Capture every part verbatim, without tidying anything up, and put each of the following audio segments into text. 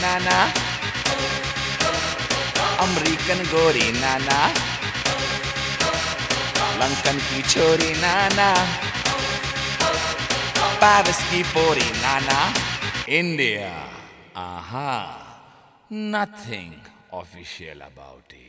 नाना, American गोरी नाना, Lankan की छोरी नाना, पेरिस की पोरी नाना, India, aha, nothing official about it.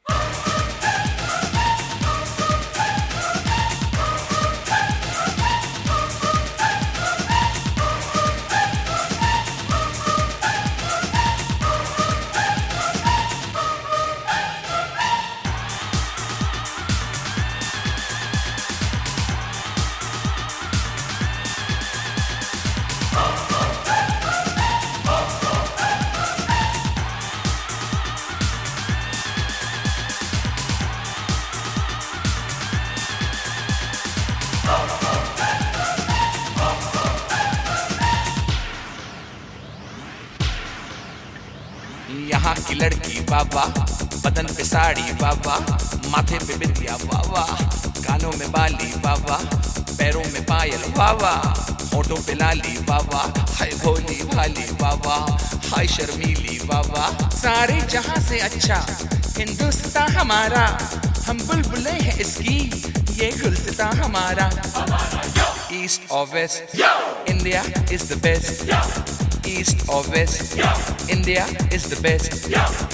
यहाँ की लड़की बाबा, बदन पे साड़ी बाबा, माथे पे बिंदिया बाबा, कानों में बाली बाबा, पैरों में पायल बाबा, होठों पे लाली बाबा, हाय भोली भाली बाबा, हाय शर्मीली बाबा। सारे जहां से अच्छा हिंदुस्तान हमारा, हम बुलबुले हैं इसकी, ये गुलसिता हमारा। ईस्ट और west, India is the best. East or west, India is the best.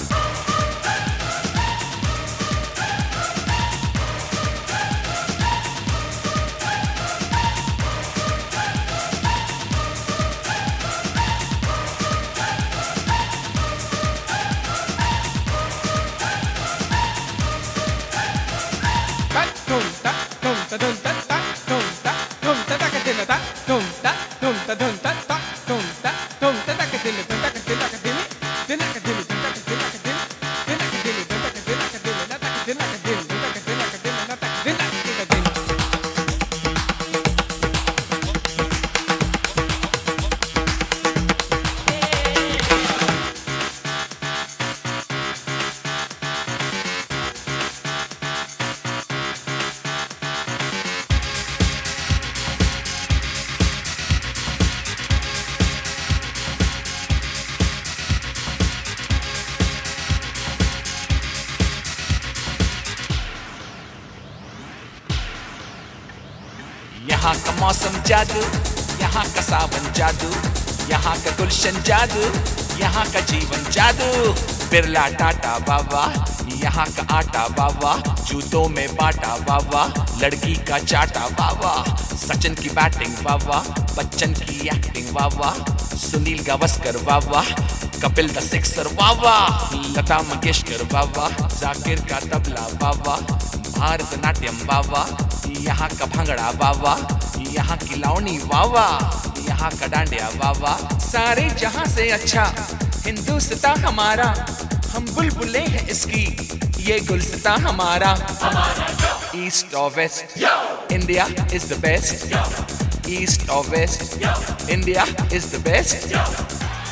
यहाँ का मौसम जादू, यहाँ का सावन जादू, यहाँ का गुलशन जादू, यहाँ का जीवन जादू। बिरला टाटा बाबा, यहाँ का आटा बाबा, जूतों में बाटा बाबा, लड़की का चाटा बाबा, सचिन की बैटिंग बाबा, बच्चन की एक्टिंग बाबा, सुनील गावस्कर बाबा, कपिल द सिक्सर बाबा, लता मंगेशकर बाबा, जाकिर का तबला बाबा, भारतनाट्यम बाबा, यहाँ का भंगड़ा बाबा, यहाँ की लावनी बाबा, यहाँ का डांडिया बाबा। सारे जहां से अच्छा हिंदुस्तान हमारा, हम बुलबुले हैं इसकी, ये गुलसिता हमारा। ईस्ट और west, India is the best. East और west, India is the best.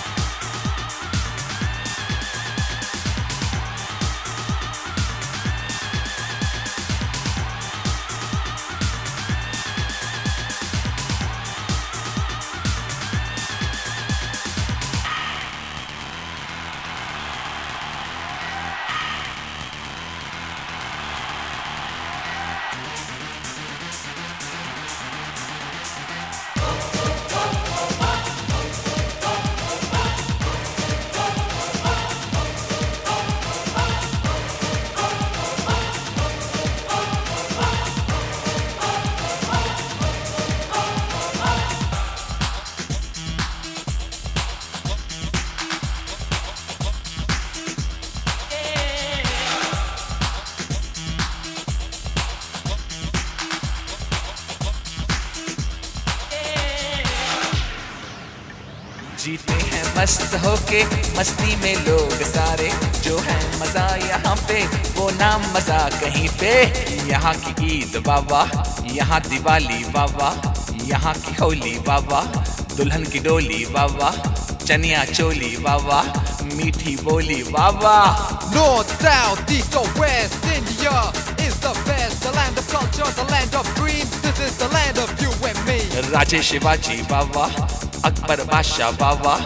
जीते हैं मस्त होके मस्ती में लोग सारे, जो है मजा यहाँ पे वो नाम मजा कहीं पे। यहाँ की ईद बाबा, यहाँ दिवाली बाबा, यहाँ की होली बाबा, दुल्हन की डोली बाबा, चनिया चोली बाबा, मीठी बोली बाबा। North, south, east or west, India is the best. The land of culture, the land of dreams. This is the land of you and me. राजे शिवाजी बाबा, अकबर बादशाह बाबा,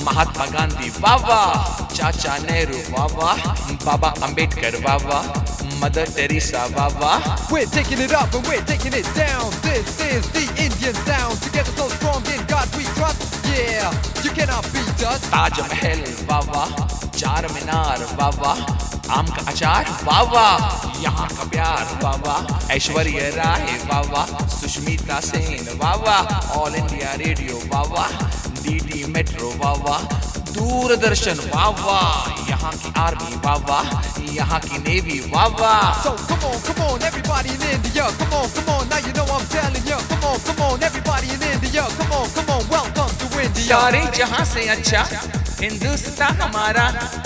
महात्मा गांधी वाह वाह, चाचा नेहरू वाह वाह, बाबा अंबेडकर वाह वाह, मदर टेरेसा वाह वाह. We're taking it up and we're taking it down. This is the Indian sound. Together so strong, in God we trust. Yeah, you cannot beat us. Taj Mahal वाह वाह, चार मीनार वाह वाह, आम का अचार वाह वाह, यहाँ का प्यार वाह वाह, ऐश्वर्या राय वाह वाह, सुष्मिता सेन वाह वाह, ऑल इंडिया रेडियो वाह वाह, डीडी मेट्रो वाह वाह, दूरदर्शन वाह वाह, यहाँ की आर्मी वाह वाह, यहाँ की नेवी वाह वाह. So come on, come on, everybody in India. Come on, come on, now you know I'm telling you. Come on, come on, everybody in India. Come on, come on, welcome to India. सारे जहां से अच्छा हिंदुस्तान हमारा,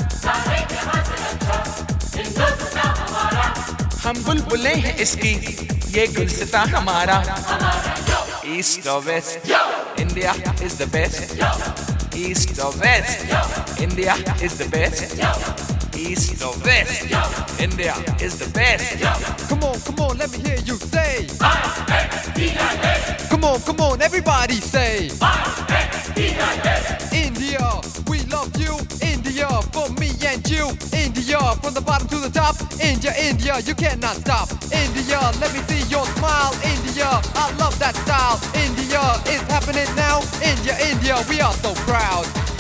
हम बुलबुलें हैं इसकी, ये गुलसिता हमारा. East or west, India is the best. East or west, India is the best. East or west, India is the best. Come on, come on, let me hear you say. Come on, come on, everybody say. India, we love you. India, for me and you. India, from the bottom to the top. India, India, you cannot stop. India, let me see your smile. India, I love that style. India is happening now. India, India, we are so proud.